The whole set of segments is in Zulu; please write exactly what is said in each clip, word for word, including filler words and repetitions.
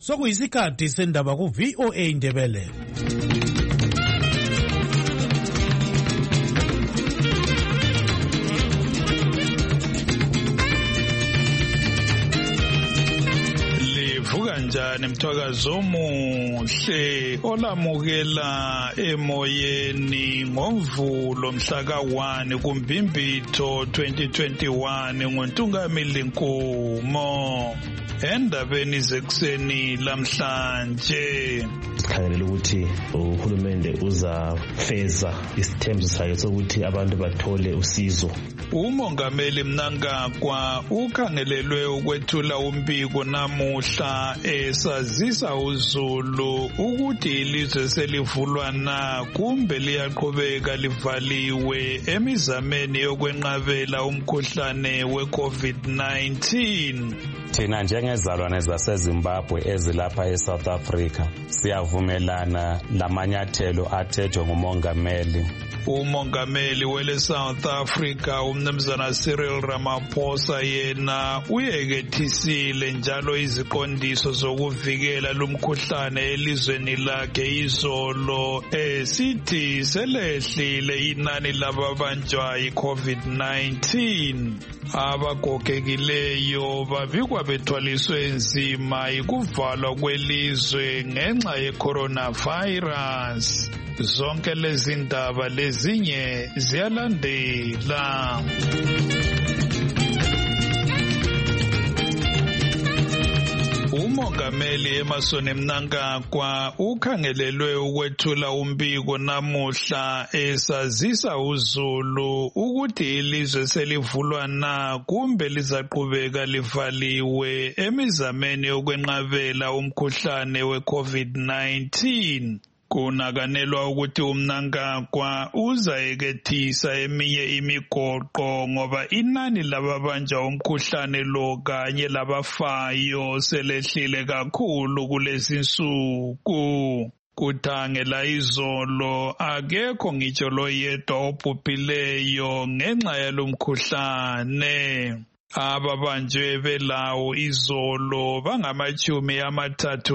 Sokuyisikhathi sendaba ku V O A Ndebele. Livuka njani mthwakazo omuhle olamukela emoyeni ngoMvulo mhla ka one kuMbhimbitho twenty twenty-one ngoNtungamili Nkumo. Endabeni zekuseni lamhlanje sikhangelela ukuthi uhulumende uzafeza isithembiso sakhe sokuthi abantu bathole usizo. Umongameli Mnangagwa ukhangelelwe ukwethula umbiko namuhla esazisa uZulu ukuthi ilizwe selivulwa na kumbe liyaqhubeka livaliwe emizameni yokwenqabela umkhuhlane we-COVID nineteen. Thina njengezalwane zaseZimbabwe ezilapha eSouth Africa siyavumelana lamanyathelo athethwe ngumongameli. Umongameli wele South Africa umnumzana Cyril Ramaphosa yena uyekethisile njalo iziqondiso zokuvikela lumkhuhlane elizweni lakhe izolo esithi selehlile inani lababanjwa yi-COVID nineteen. Abagogekileyo babikwa bethwaliswe nzima ikuvalwa kwelizwe ngenxa ye-coronavirus. Zonke lezi ndaba lezinye ziyalandela. Umongameli Emmerson Mnangagwa ukhangelelwe ukwethula umbiko namuhla esazisa uZulu ukuthi ilizwe selivulwa na kumbe lizaqhubeka livaliwe emizameni yokwenqabela umkhuhlane we-COVID nineteen. Kunakanelwa ukuthi uMnangagwa uzayekethisa eminye imigoqo ngoba inani lababanjwa umkhuhlane lo kanye labafayo selehlile kakhulu kulezi nsuku. Kuthangela izolo akekho ngitsho loyedwa obhubhileyo ngenxa yalomkhuhlane. Ababanjwe belawo izolo bangamachumi amathathu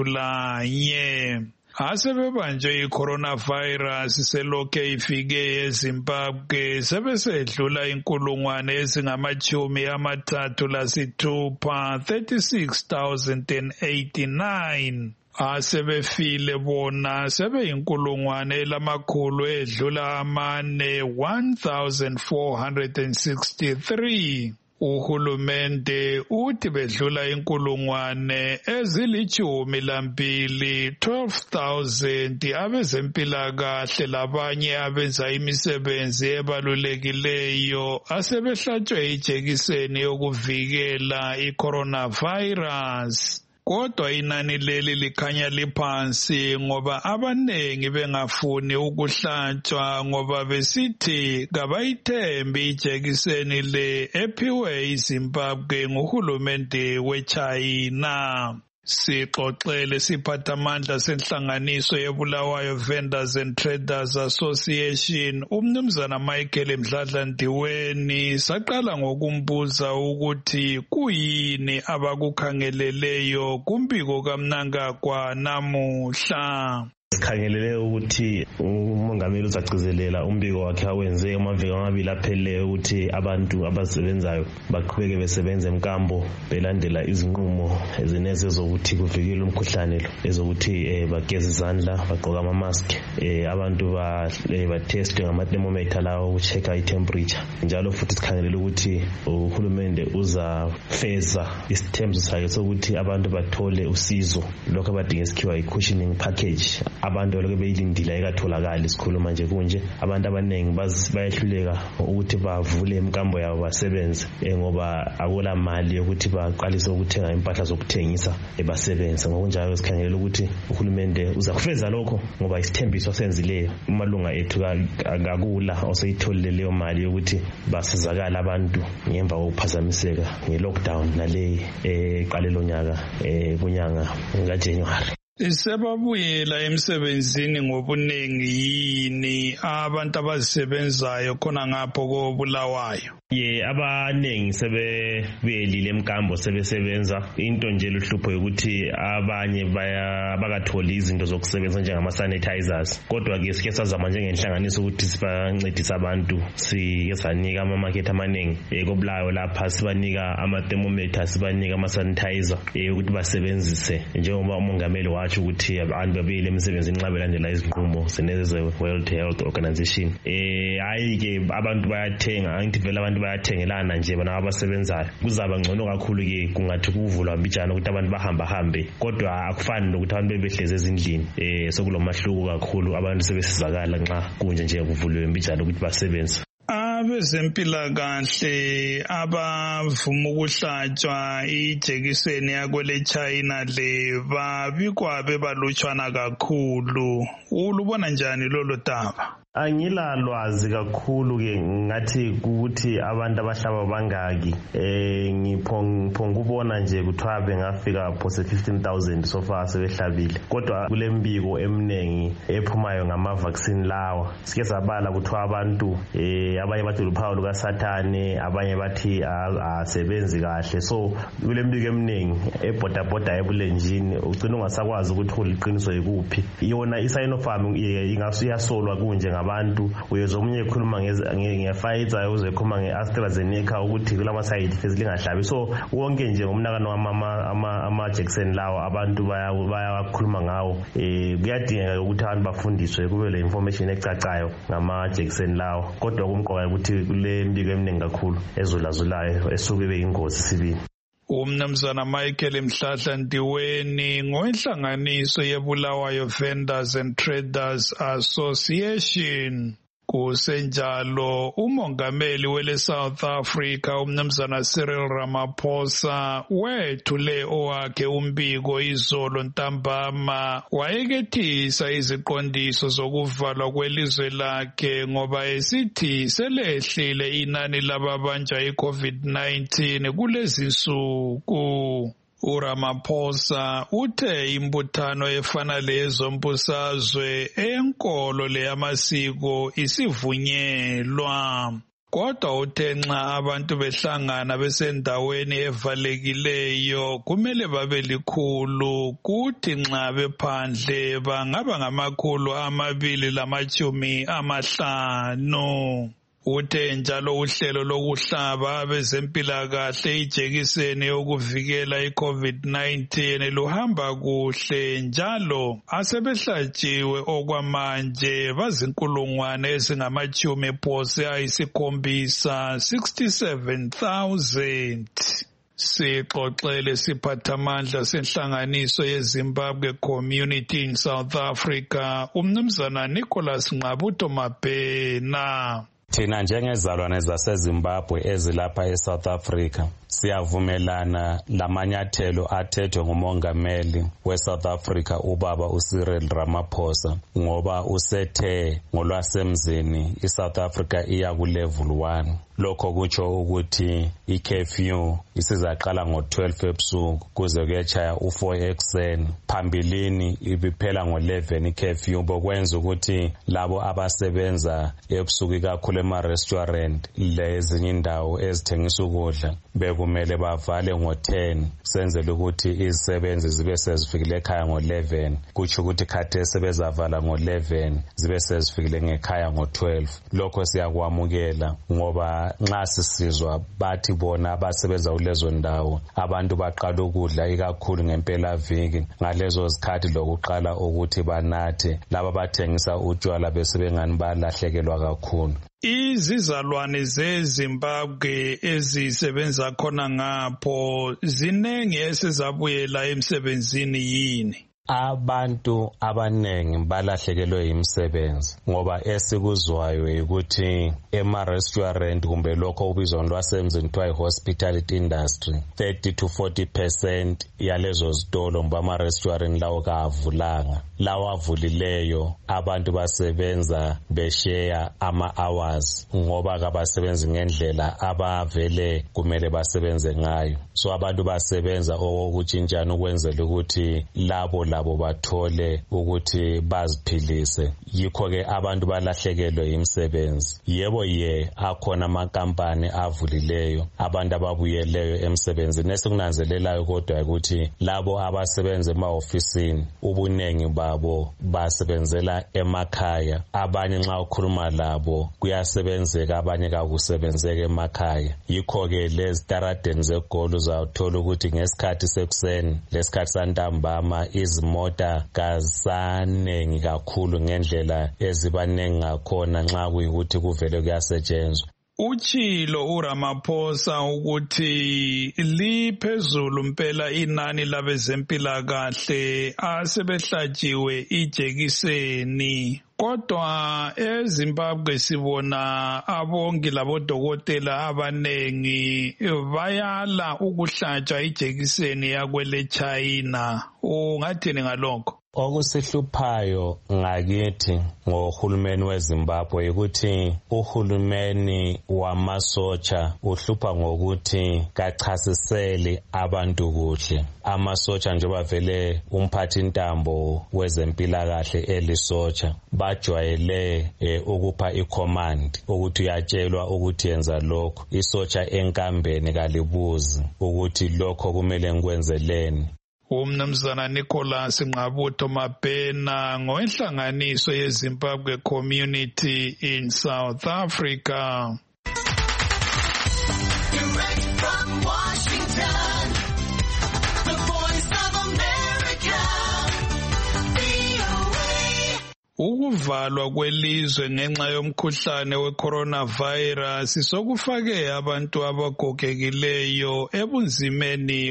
lanye. Asebebanjwe i-coronavirus selokhe ifike eZimbabwe sebesedlula inkulungwane ezingamachumi amathathu lasithupha thirty-six thousand eighty-nine. Asebefile bona sebeyinkulungwane lamakhulu edlula amane one thousand four hundred sixty-three. Uhulumende uthi bedlula inkulungwane ezilichumi lambili twelve thousand abezempilakahle labanye abenza imisebenzi ebalulekileyo asebehlatshwe ijekiseni yokuvikela i-coronavirus. Kodwa inani leli likhanya liphansi ngoba abanengi bengafuni ukuhlatshwa ngoba besithi kabayithembi ijekiseni le ephiwe iZimbabwe nguhulumende weChina. Sixoxele siphathamandla senhlanganiso yeBulawayo Vendors and Traders Association umnumzana Michael Mdladla Ndiweni saqala ngokumbuza ukuthi kuyini abakukhangeleleyo kumbiko kaMnangagwa namuhla. Sikhangelele ukuthi umongameli uzagcizelela umbiko wakhe awenze amaviki amabili apheleyo ukuthi abantu abasebenzayo baqhubeke besebenze emkambo belandela izinqumo ezineze zokuthi kuvikele umkhuhlane lo ezokuthi bageze izandla bagqoka ama mask abantu ba test ngama thermometer lawo ukuchecka i temperature. Njalo futhi sikhangelele ukuthi uhulumende uzafeza isithembiso sakhe sokuthi abantu bathole usizo lokho abadinga isikhiwa i-cushioning package. Abantu lokho beyilindile ayikatholakala isikhuluma nje kunje abantu abanengi bayehluleka ukuthi bavule imkambo yabo basebenze ngoba akula mali yokuthi baqalise ukuthenga impahla zokuthengisa ebasebenze. Ngokunjalo sikhangelela ukuthi uhulumende uzakufeza lokho ngoba isithembiso senzileyo umalunga ethu akakula oseyitholile leyo mali yokuthi basizakala abantu ngemva kokuphazamiseka nge lockdown nale eqalelo nyaka kunyanga kaJanuary. Sebabuyela emsebenzini ngobuningi yini abantu abazisebenzayo khona ngapho koBulawayo? Ye abanengi sebebuyelile emkambo sebesebenza. Into nje luhlupho ukuthi abanye baya bakatholi izinto zokusebenza njengama sanitizers. Kodwa ke sike sazama njengenhlanganiso ukuthi sibancedise abantu, sike sanika ama market amaningi koBulawayo lapha, sibanika ama thermometers, sibanika ama sanitizer ukuthi basebenzise, njengoba umongameli wathi ukuthi abantu babuyele emsebenzini nxa belandela izinqumo zeneze World Health Organization. Eh hayi ke abantu bayathenga, angithi vele abantu bayathengelana nje bona abasebenzayo. Kuzaba ngcono kakhulu ke kungathi kuvulwa mbijana ukuthi abantu bahamba hambe, kodwa akufani nokuthi abantu bebehleze ezindlini. Eh sokulomahluko kakhulu, abantu sebesizakala nxa kunje nje kuvulwe mbijana ukuthi basebenze. Abezempilakahle abavuma ukuhlatshwa ijekiseni yakwele China le babikwa bebalutshwana kakhulu. Ulubona njani lolo daba? Angila lwazi kakhulu ke ngathi ukuthi abantu abahlaba bangaki. Eh ngiphonga ubona nje kuthiwa bengafika phose fifteen thousand so far sebehlabile. Kodwa kule mbiko eminengi ephumayo ngama vaccine lawa, sike sabala kuthiwa abantu eh abanye bathi luphawu luka Sathane, abanye bathi asebenzi kahle. So kule mbiko eminengi ebhoda bhoda ebulenjini ugcina ungasakwazi ukuthi uliqiniso yikuphi. Iyona iSinopharm ingasuyasolwa kunje abantu. Uyezomunye ekhuluma nge-Pfizer, uzekhuluma nge-AstraZeneca ukuthi kulama side effects lingahlabi. So wonke nje ngomnakano ama ama Jackson lawo abantu bayakhuluma ngawo. Eh kuyadingeka ukuthi abantu bafundiswe, kube le information ecacayo ngama Jackson lawo. Kodwa kumqoka ukuthi kule mbiko eminingi kakhulu ezolazulayo esuke beyingozi sibili. Umnumzana Michael Mhlahla Ndiweni ngowenhlanganiso yeBulawayo Vendors and Traders Association. Kusenjalo umongameli wele South Africa umnumzana Cyril Ramaphosa wethule owakhe umbiko izolo ntambama, wayekethisa iziqondiso zokuvalwa kwelizwe lakhe ngoba esithi selehlile inani lababanjwa iCovid nineteen kulezi nsuku. uRamaphosa uthe imbuthano efana lezo mbusazwe enkolo leyamasiko isivunyelwa. Kodwa uthe nxa abantu behlangana besendaweni evalekileyo kumele babe likhulu, kuthi nxa bephandle bangaba ngamakhulu amabili lamatshumi amahlanu. Uthe njalo uhlelo lokuhlaba abezempilakahle ijekiseni yokuvikela iCovid nineteen luhamba kuhle, njalo asebehlatshiwe okwamanje bazinkulungwane ezingamachumi phose ayisikhombisa sixty-seven thousand. Sixoxele siphathamandla senhlanganiso yeZimbabwe Community in South Africa umnumzana Nicholas Ngqabutho Mabhena. Thina njengezalwane zaseZimbabwe ezilapha eSouth Africa siyavumelana lamanyathelo athethwe ngumongameli weSouth Africa ubaba uCyril Ramaphosa, ngoba usethe ngolwasemzini iSouth Africa iya ku level one. Lokho kutsho ukuthi i-curfew isizaqala ngo-twelve ebusuku kuze kuyechaya u-four ekuseni. Phambilini ibiphela ngo-eleven i-curfew, bokwenza ukuthi labo abasebenza ebusuku kakhulu ema-restaurant lezinye indawo ezithengisa ukudla bekumele bavale ngo-ten, senzele ukuthi izisebenzi zibe sezifikile ekhaya ngo-eleven. Kutsho ukuthi khathesi bezavala ngo-eleven zibe sezifikile ngekhaya ngo-twelve. Lokho siyakwamukela ngoba nxa sisizwa bathi bona abasebenza kulezo ndawo abantu baqala ukudla ikakhulu ngempela viki, ngalezo zikhathi lokuqala ukuthi banathe, laba bathengisa utshwala bese bengani balahlekelwa kakhulu. Izizalwane zeZimbabwe ezisebenza khona ngapho zinenge esezabuyela emsebenzini yini? Abantu abanengi balahlekelwe imisebenzi ngoba esikuzwayo ukuthi ema-restaurant kumbe lokho ubizwa lwasemzini kuthiwa i-hospitality industry thirty to forty percent yalezo zitolo mba ama-restaurant lawo kavulanga. Lawo avulileyo abantu basebenza besheya ama-hours ngoba kabasebenzi ngendlela abavele kumele basebenze ngayo. So abantu basebenza okutshintshana ukwenzela ukuthi labo la labo bathole ukuthi baziphilise. Yikho ke abantu balahlekelwe imisebenzi. Yebo ye akhona amakampani avulileyo, abantu ababuyeleyo emsebenzini. Esikunanzelelayo kodwa ukuthi labo abasebenza ema-ofisini ubunengi babo basebenzela emakhaya. Abanye nxa ukhuluma labo kuyasebenzeka, abanye kakusebenzeka emakhaya. Yikho ke lezi taradeni zegoli uzawuthola ukuthi ngesikhathi sekuseni lesikhathi santambama izimota kasanengi kakhulu ngendlela ezibaningi ngakhona nxa kuyikuthi kuvele kuyasetshenzwa. Uchilo uRamaphosa ukuthi liphezulu impela inani labezempilakahle asebehlatshiwe ijekiseni. Kodwa eZimbabwe sibona abongi labodokotela abanengi bayala ukuhlatshwa ijekiseni yakwele China. Ungathini ngalokho? Okusihluphayo ngakithi ngohulumeni weZimbabwe ukuthi uhulumeni wamasotsha uhlupha ngokuthi kachasiseli abantu kuhle. Amasotsha njengoba vele umphathi intambo wezempilakahle elisotsha bajwayele e, ukupha icommand ukuthi uyatshelwa ukuthi yenza lokho. Isotsha enkambeni kalibuzi ukuthi lokho kumele ngikwenzeleni. Umnumzana Nicholas Ngqabutho Mabhena ngowenhlanganiso yeZimbabwe Community in South Africa. Direct from Washington, the Voice of America, V O A. Ukuvalwa kwelizwe ngenxa yomkhuhlane we-coronavirus sokufake abantu abagogekileyo ebunzimeni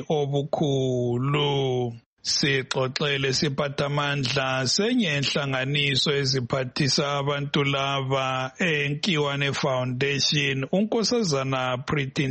obukhulu. Sixoxele siphathamandla senye inhlanganiso eziphathisa abantu laba eNkiwane Foundation, uNkosazana Pretty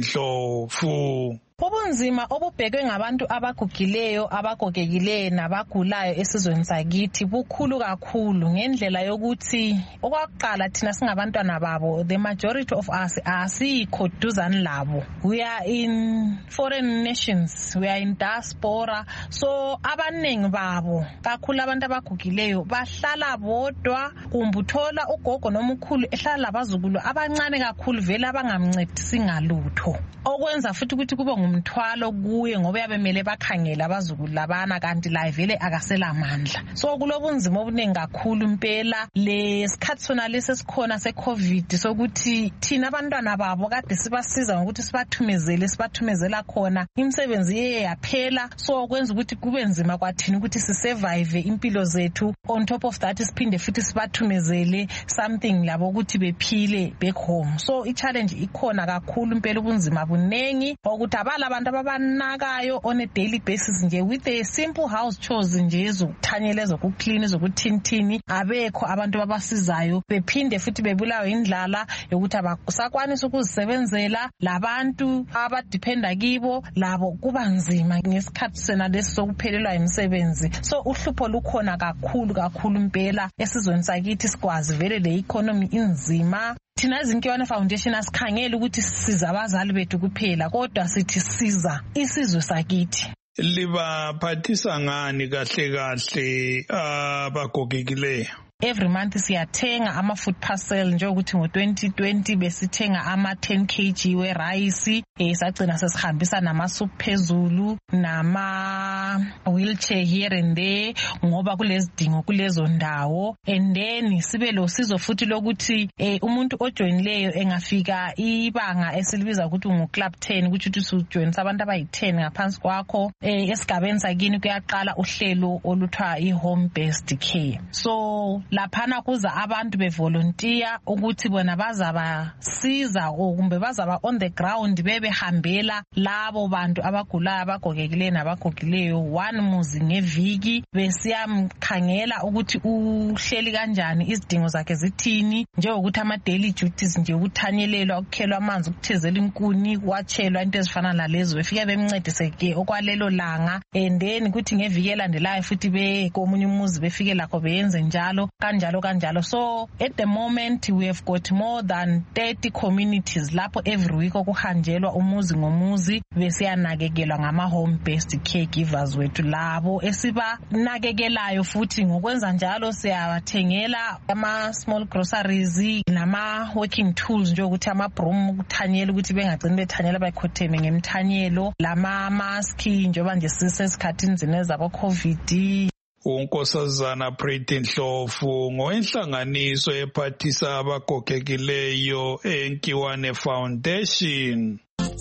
Ndlovu. Ubunzima obubhekwe ngabantu abagugileyo, abagogekileyo nabagulayo esizweni sakithi bukhulu kakhulu ngendlela yokuthi okwakuqala thina singabantwana babo, the majority of us asikho duzane labo. We are in foreign nations, we are in diaspora, so abanengi babo kakhulu abantu abagugileyo bahlala bodwa, kumbe uthola ugogo nomkhulu ehlala labazukulu abancane kakhulu vele abangamncedisi ngalutho, okwenza futhi ukuthi kube umthwalo kuye ngoba yabemele bakhangele abazukulu labana kanti la vele akasela amandla. So kulobunzima obunengi kakhulu impela lesikhathi sona lesesikhona seCovid sokuthi thina abantwana babo kade sibasiza ngokuthi sibathumezele sibathumezela khona imisebenzi iye yaphela, so kwenza ukuthi kube nzima kwathina ukuthi sisurvive impilo zethu. On top of that siphinde futhi sibathumezele something labo ukuthi bephile back home. So i-challenge ikhona kakhulu impela, ubunzima bunengi ukuthi abala abantu ababanakayo on a daily basis nje with a simple house chores nje ezokuthanyela ezokuclean ezokuthintini, abekho abantu babasizayo, bephinde futhi bebulawa indlala yokuthi abasakwanisa ukuzisebenzela. Labantu abadependa kibo labo kuba nzima ngesikhathi sena lesokuphelelwa imisebenzi. So uhlupho lukhona kakhulu kakhulu impela esizweni sakithi, sikwazi vele le economy inzima. Thina izinkiwane Foundation asikhangela ukuthi sisiza abazali bethu kuphela, kodwa sithi siza isizwe sakithi. Libaphathisa ngani kahle kahle abagogekileyo? Every month siyathenga ama food parcel njengokuthi ngo twenty twenty besithenga ama ten kilograms we rice, eh sagcina sesihambisa nama soup phezulu nama wheelchair here and there ngoba kulezidingo kulezo ndawo. And then sibe lo sizo futhi lokuthi eh umuntu ojoinileyo engafika ibanga esilibiza ukuthi ungu club ten ukuthi uthi ujoin abantu abayi ten ngaphansi kwakho, eh esigabeni sakini kuyaqala uhlelo oluthwa i home based care. So laphana kuza abantu bevolunteer ukuthi bona bazabasiza kumbe bazaba on the ground bebehambela labo bantu abagulayo abagogekileyo nabagogileyo one muzi ngeviki, besiyamkhangela ukuthi uhleli kanjani, izidingo zakhe zithini, njengokuthi ama daily duties nje ukuthanyelelwa, ukukhelwa amanzi, ukuthezela inkuni, kwatshelwa into ezifana nalezo, befike bemncedise ke okwalelo langa. And then kuthi ngeviki elandelayo futhi be komunye umuzi befike lakho beyenze njalo. kanjalo kanjalo. So at the moment we have got more than thirty communities lapho every week okuhanjelwa umuzi ngomuzi besiyanakekelwa ngama home based caregivers wethu labo esiba nakekelayo. Futhi ngokwenza njalo siyabathengela ama small groceries nama working tools nje ukuthi ama broom ukuthanyela ukuthi bengagcini bethanyela bayikhotheme ngemthanyelo, lama mask njengoba nje sisesikhathini zinezabo COVID. uNkosazana Pretty Ndlovu ngowenhlanganiso ephathisa abagogekileyo eNkiwane Foundation.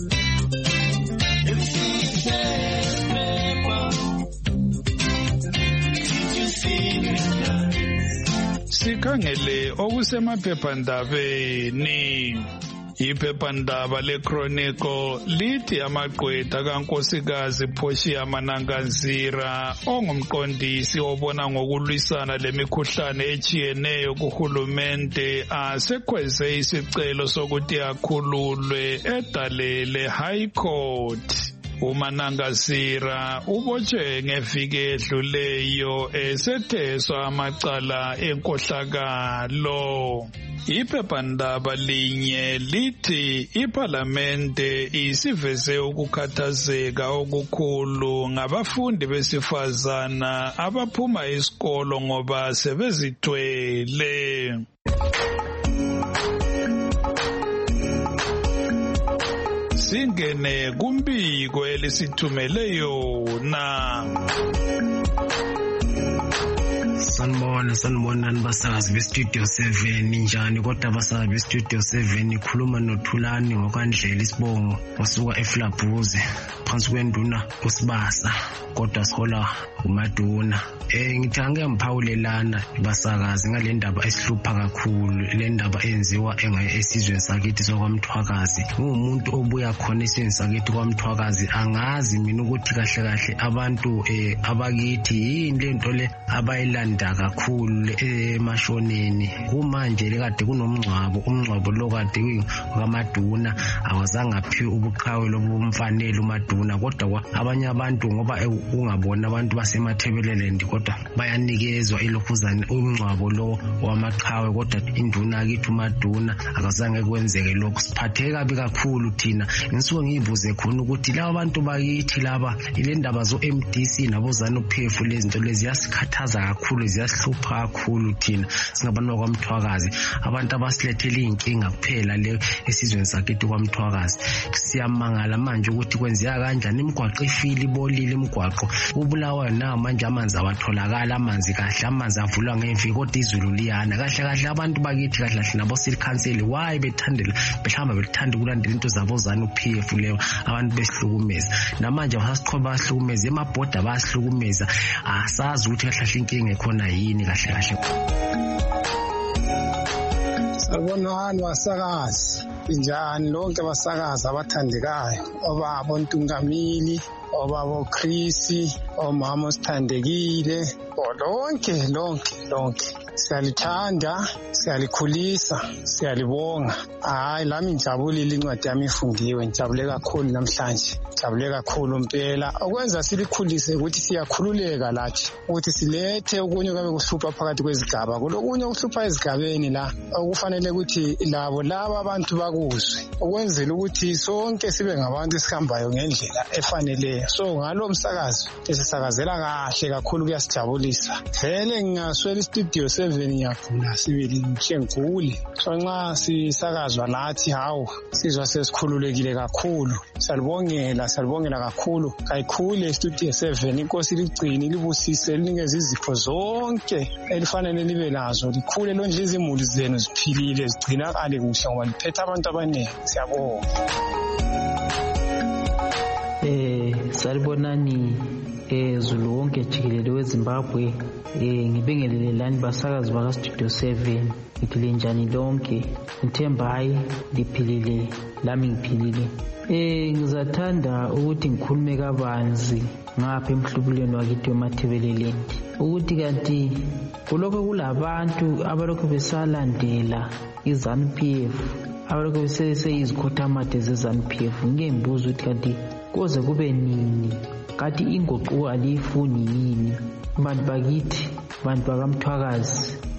Sikhangele okusemaphephandabeni. Iphephandaba leChronicle lithi amagqwetha kaNkosikazi Portia Mananganzira ongumqondisi obona ngokulwisana lemikhuhlane echiyeneyo kuhulumente asekhweze isicelo sokuthi akhululwe edalele High Court. uMananganzira ubotshwe ngeviki edluleyo esetheswa amacala enkohlakalo. Iphephandaba linye lithi iParlamente isiveze ukukhathazeka okukhulu ngabafundi besifazana abaphuma esikolo ngoba sebezithwele. Singene kumbiko elisithumele yona. Sanibona sanibona nibasakazi bestudio seven njani kodwa abasakazi bestudio seven ikhuluma noThulani ngokwandlela isibongo wasuka eFlabhuze phansi kwenduna kusibasa kodwa sihola uMaduna. Eh ngithanga ngiphawulelana basakazi ngale ndaba esihlupha kakhulu, le ndaba enziwa esizweni sakithi sokwamthwakazi. Ungumuntu obuya khona esizweni sakithi kwaMthwakazi, angazi mina ukuthi kahle kahle abantu eh abakithi yini lento le abayilanda kakhulu emashoneni. Kumanje lekade kunomngcwabo, umngcwabo lo kade kwaMaduna awazange aphiwe ubuqhawe lobumfanele uMaduna, kodwa abanye abantu ngoba ungabona abantu basemathebelelendi kodwa bayanikezwa ilokhuzane umngcwabo lo wamaqhawe, kodwa induna kithi uMaduna akazange kwenzeke lokho. Siphatheke kabi kakhulu thina. Ngisuke ngiyibuze khona ukuthi laba bantu bakithi laba ile ndaba zo M D C nabo ZANU-P F lezi zinto lezi yasikhathaza kakhulu, ziyasihlupha kakhulu thina singabantu kwaMthwakazi, abantu abasilethela inkinga kuphela le esizweni sakithi kwaMthwakazi. Siyamangala manje ukuthi kwenzeka kanjani, imigwaqo ifile ibolile, imigwaqo ubulawa na manje amanzi awatholakala, amanzi kahle amanzi avulwa ngemviki kodwa izulu liyana kahle kahle. Abantu bakithi kahle kahle nabo silikhanseli why bethandela behamba belithanda ukulandela into zabo ZANU-P F leyo, abantu besihlukumeza namanje basasiqhoba basihlukumeza, emabhoda basihlukumeza, asazi ukuthi kahle kahle inkinga ekhona yini kahle kahle. Sabonani basakazi, njani lonke basakazi abathandekayo, obaba Ntungamili, obaba Chris, omama Sithandekile, lonke lonke lonke siyalithanda, siyalikhulisa, siyalibonga. Hayi lami ngijabulile, incwadi yami ifundiwe, ngijabule kakhulu namhlanje, ngijabule kakhulu impela. Okwenza silikhulise ukuthi siyakhululeka lathi ukuthi silethe okunye kabe kuhlupha phakathi kwezigaba, kulokunye kuhlupha ezigabeni la okufanele ukuthi labo laba abantu bakuzwe, okwenzela ukuthi sonke sibe ngabantu esihambayo ngendlela efaneleyo. So ngalo msakazi esisakazela kahle kakhulu, kuyasijabulisa vele. Ngingaswela istudio seven ngiyagula sibili ngishengule, so nxa sisakazwa lathi hawu sizwa sesikhululekile kakhulu. Salibongela salibongela kakhulu kayikhulu istudio seven. Inkosi ligcine libusise linikeze izipho zonke elifanele libe nazo, likhule lonje izimuli zenu ziphilile zigcinakale kuhle ngoba liphethe abantu abaningi. Siyabonga. Eh salibonani eh Zulu wonke jikelele weZimbabwe. Eh ngibingelele lani basakazi baka Studio seven, ngiphile njani lonke, ngithemba hayi liphilile lami ngiphilile. Eh ngizathanda ukuthi ngikhulume kabanzi ngapha emhlubulweni wakithi weMathebelelendi ukuthi kanti kuloko kulabantu abalokho besalandela iZANU-P F, abalokho beseyizikhothamathi zeZANU-P F. Ngike ngibuza ukuthi kanti koze kube nini, kanti ingoquko alifuni yini bantu bakithi, bantu bakaMthwakazi,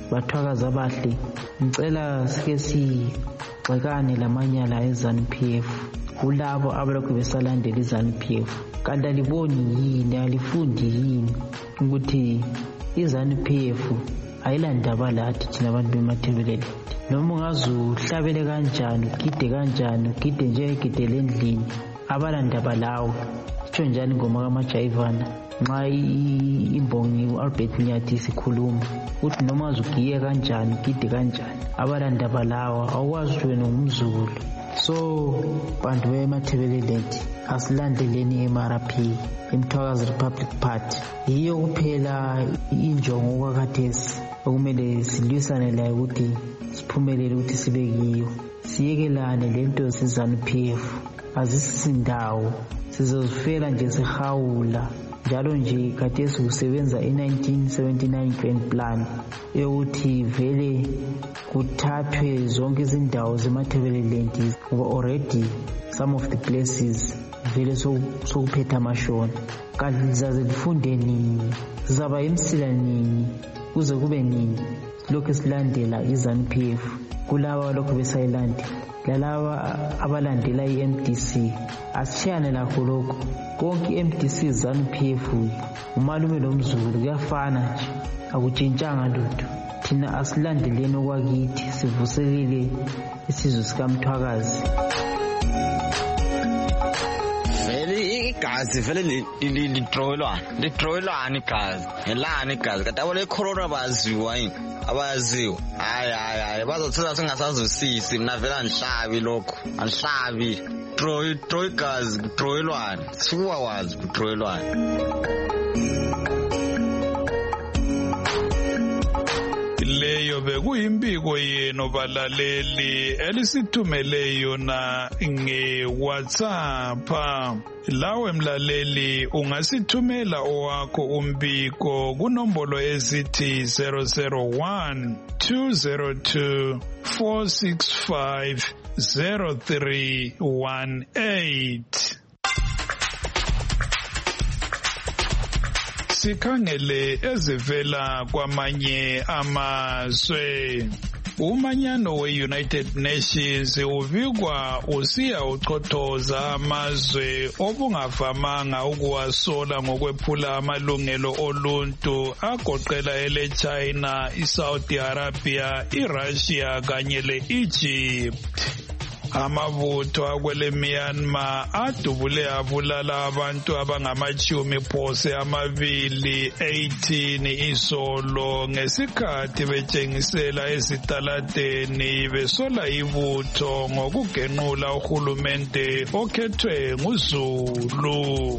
bathwakaza abahle ngicela sike sigxekane lamanyala e-ZANU-P F kulabo abalokhu besalandela i-ZANU-P F kanti aliboni yini alifundi yini ukuthi i-ZANU-P F ayilandaba lathi thina abantu bemathebelele noma ungazuhlabele kanjani ugide kanjani ugide njengegidele endlini abalandaba lawo itsho njani ngoma kamajayivana nxa imbongi u-Albert Nyathi sikhuluma uthi noma uzugiye kanjani ugide kanjani abalandaba lawo awukwazi ukuthi wena ngumzulu. So bantu bemathebelele asilandeleni i-M R P iMthwakazi Republic Party yiyo kuphela injongo kwakhathesi okumele silwisane layo ukuthi siphumelele ukuthi sibe kiyo siyekelane lento se-ZANU-P F azisisindawo sizozifela nje sihawula njalo nje khathesi kusebenza i-nineteen seventy-nine grand plan yokuthi vele kuthathwe zonke izindawo zemathebelele ngoba already some of the places vele sokuphetha amashona kanti lizaze lifunde nini sizaba imsila nini kuze kube nini lokhu silandela i-ZANU-P F kulaba lokhu besayilandela lalaba abalandela i-M D C asishiyane lakho lokho konke i-M D C ZANU-P F umalume lomzulu kuyafana nje akutshintshanga lutho thina asilandeleni okwakithi sivuselele isizwe sikaMthwakazi. Igazi vele lidrowelwana lidrowelwana igazi ngelani igazi kade abo le corona baziwa yini abaziwa hayi hayi hayi bazothatha singasazwisisi mina vele andihlabi lokho andihlabi draw draw igazi drowelwana sikuwa wazi drowelwana. Leyo bekuyimpiko yenu balaleli elisithumele yona nge-WhatsApp. Lawe mlaleli ungasithumela owakho umbiko kunombolo ezithi zero zero one two zero two four six five zero three one eight. Sikhangele ezivela kwamanye amazwe. Umanyano we-United Nations uvikwa usiya uchothoza amazwe obungavamanga ukuwasola ngokwephula amalungelo oluntu agoqela ele China, iSaudi Arabia, iRussia kanye le-Egypt. Amabutho akwele Myanmar adubule abulala abantu abangamachumi phose amabili eighteen izolo ngesikhathi betshengisela ezitaladeni besola ibutho ngokugenqula uhulumende okhethwe nguZulu.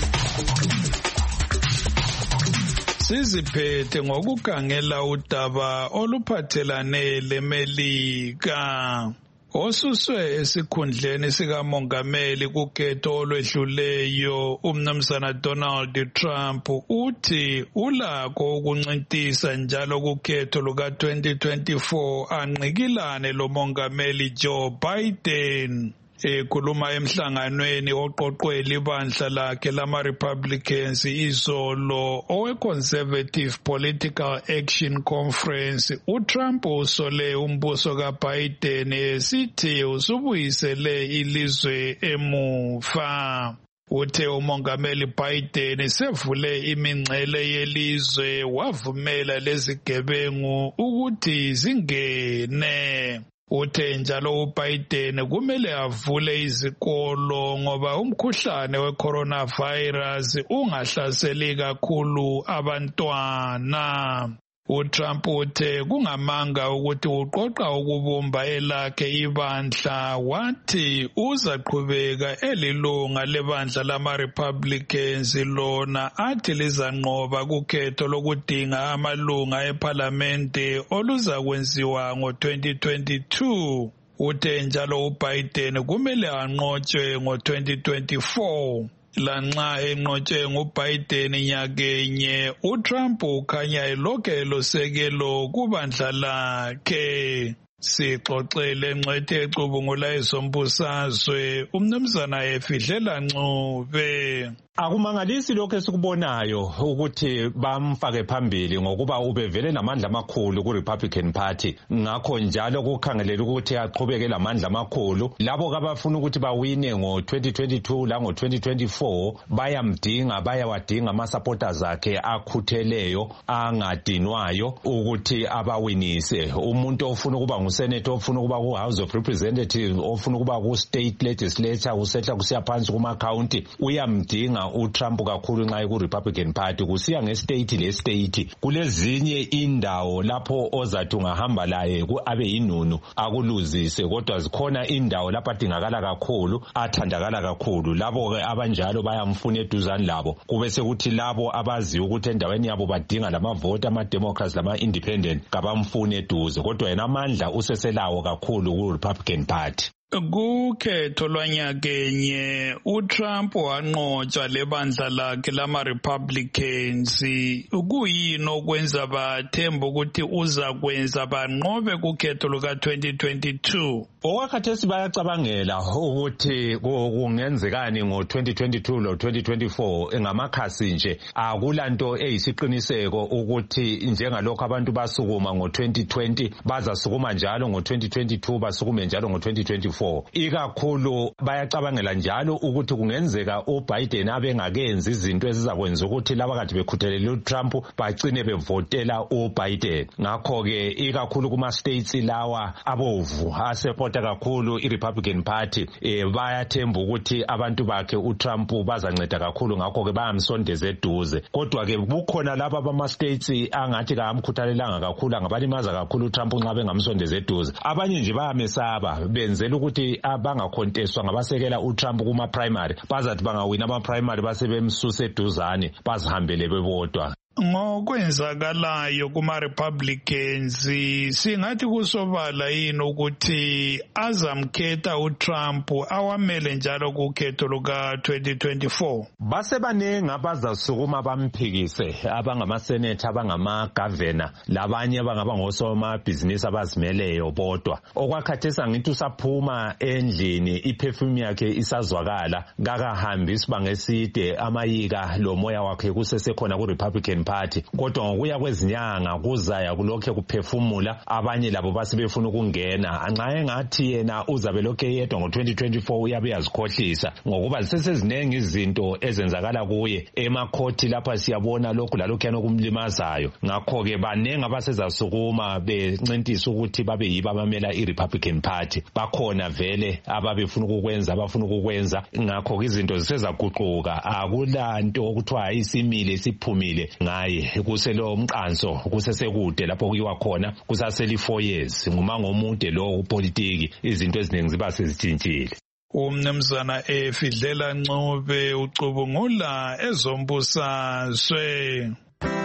Siziphethe ngokukangela udaba oluphathelane leMelika. Osuswe esikhundleni sikamongameli kukhetho olwedluleyo umnumzana Donald Trump uthi ulakho ukuncintisa njalo kukhetho luka twenty twenty-four anqikilane lo mongameli Joe Biden. Ekhuluma emhlanganweni oqoqwe libandla lakhe lama-Republicans izolo owe-Conservative Political Action Conference, uTrump usole umbuso kaBiden esithi usubuyisele ilizwe emuva. Uthe umongameli Biden sevule imingcele yelizwe wavumela lezigebengu ukuthi zingene. Uthe njalo uBiden kumele avule izikolo ngoba umkhuhlane we-coronavirus ungahlaseli kakhulu abantwana. uTrump uthe kungamanga ukuthi uqoqa ukubumba elakhe ibandla wathi uzaqhubeka elilunga lebandla lama-Republicans lona athi lizanqoba kukhetho lokudinga amalunga ePhalamende oluzakwenziwa ngo-twenty twenty-two. Uthe njalo uBiden kumele anqotshwe ngo-twenty twenty-four. Lanxa enqotshwe nguBiden nyakenye, uTrump ukhanya elokhu elosekelo kubandla lakhe. Sixoxele engcwethe ecubungula ezombusazwe umnumzana Efidlela Ncube. Akumangalisi lokho esikubonayo ukuthi bamfake phambili ngokuba ubevele namandla amakhulu ku Republican Party, ngakho njalo kukhangelela ukuthi aqhubeke lamandla amakhulu. Labo kabafuna ukuthi bawine ngo twenty twenty-two la ngo twenty twenty-four bayamdinga, bayawadinga ama supporters akhe akhutheleyo angadinwayo ukuthi abawinise. Umuntu ofuna ukuba ngusenator, ofuna ukuba ku House of Representatives, ofuna ukuba ku state legislature, usetla kusiya phansi kuma county, uyamdinga uTrump kakhulu nxa ku Republican Party. Kusiya ngestate le state kulezinye indawo lapho ozathi ungahamba laye ku abe yinunu akuluzise, kodwa zikhona indawo lapho adingakala kakhulu, athandakala kakhulu. Labo ke abanjalo bayamfuna eduzane labo, kube sekuthi labo abazi ukuthi endaweni yabo badinga lamavoti ama Democrats lama independent kabamfune eduze, kodwa yena amandla useselawo kakhulu ku Republican Party. Kukhetho lwanyakenye uTrump wanqotshwa lebandla lakhe lama Republicans. Kuyini okwenza bathemba ukuthi uza kwenza banqobe kukhetho luka twenty twenty-two? Okwakhathesi bayacabangela ukuthi kungenzekani ngo twenty twenty-two lo twenty twenty-four ngamakhasi nje. Akulanto eyisiqiniseko ukuthi njengalokho abantu basukuma ngo twenty twenty bazasukuma njalo ngo twenty twenty-two, basukume njalo ngo twenty twenty-four. Ikakhulu bayacabangela njalo ukuthi kungenzeka uBiden abengakenzi izinto ezizakwenza ukuthi laba kade bekhuthelele uTrump bagcine bevotela uBiden. Ngakho ke ikakhulu kuma states lawa abovu asepota kakhulu iRepublican Party, eh, bayathemba ukuthi abantu bakhe uTrump bazanceda kakhulu, ngakho ke bayamsondeza eduze. Kodwa ke bukhona laba bama states angathi kamkhuthalelanga kakhulu, ngabalimaza kakhulu uTrump nxa bengamsondeza eduze. Abanye nje bayamesaba, benzela ukuthi abangakhonteswa ngabasekela uTrump kuma primary, bazathi bangawina ama primary basebemsusa eduzane bazihambele bebodwa. Ngokwenzakalayo kuma Republicans singathi kusobala yini ukuthi azamkhetha uTrump awamele njalo kukhetho luka twenty twenty-four? Basebanengi abazasukuma bamphikise, abangama senator, abangama governor, labanye abangaba ngosoma business abazimeleyo bodwa. Okwakhathesa ngithi usaphuma endlini iperfume yakhe isazwakala, kakahambi isibanga eside, amayika lo moya wakhe kusesekhona ku Republican Party. Kodwa ngokuya kwezinyanga kuzaya kulokhe kuphefumula, abanye labo basebefuna ukungena. Anxa engathi yena uzabe lokhe yedwa ngo twenty twenty-four uyabe yazikhohlisa ngokuba zisesezinengi izinto ezenzakala kuye emakhoti lapha siyabona lokhu lalokhu yanokumlimazayo. Ngakho ke banengi abasezasukuma bencintisa ukuthi babe yiba abamela iRepublican Party. Bakhona vele ababefuna ukukwenza, abafuna ukukwenza. Ngakho ke izinto zisezaguquka, akulanto okuthiwa isimile siphumile ngaye. Kuselo umqanso kusesekude lapho kuyiwa khona, kusaseli four years. Ngumango omude lo upolitiki, izinto eziningi ziba sezitshintshile. Umnumzana Efidlela Ncube ucubungula ezombusazwe.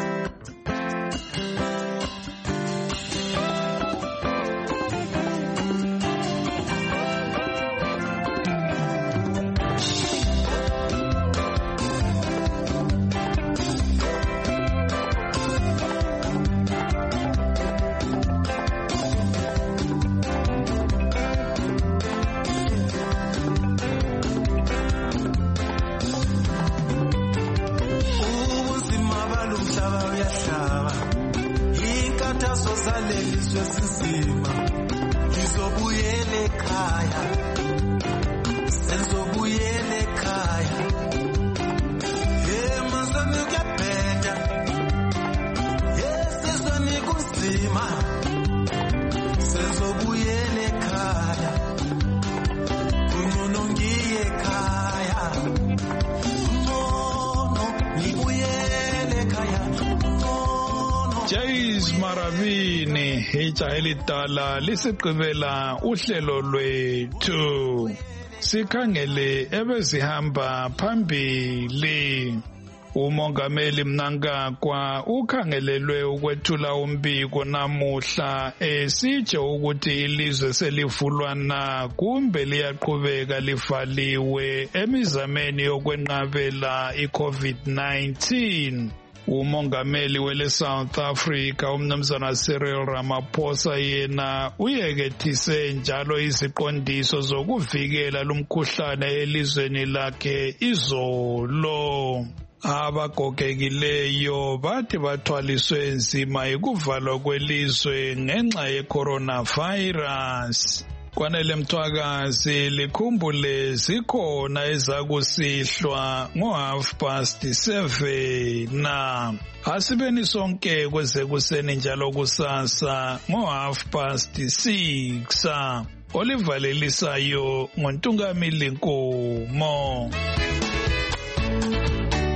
Maravini ijahe lidala lisigqibela uhlelo lwethu, sikhangele ebezihamba phambili. Umongameli Mnangagwa ukhangelelwe ukwethula umbiko namuhla esitsho ukuthi ilizwe selivulwa na kumbe liyaqhubeka livaliwe emizameni yokwenqabela iCovid nineteen. Umongameli wele South Africa umnumzana Cyril Ramaphosa yena uyekethise njalo iziqondiso zokuvikela lumkhuhlane elizweni lakhe izolo. abagogekileyo bathi bathwaliswe nzima yikuvalwa kwelizwe ngenxa ye-coronavirus. Kwanele Mthwakazi likhumbule zikhona ezakusihlwa ngo-half past seven na asibeni sonke kweze kuseni njalo kusasa ngo-half past six. Olivalelisayo ngoNtungamili Nkomo.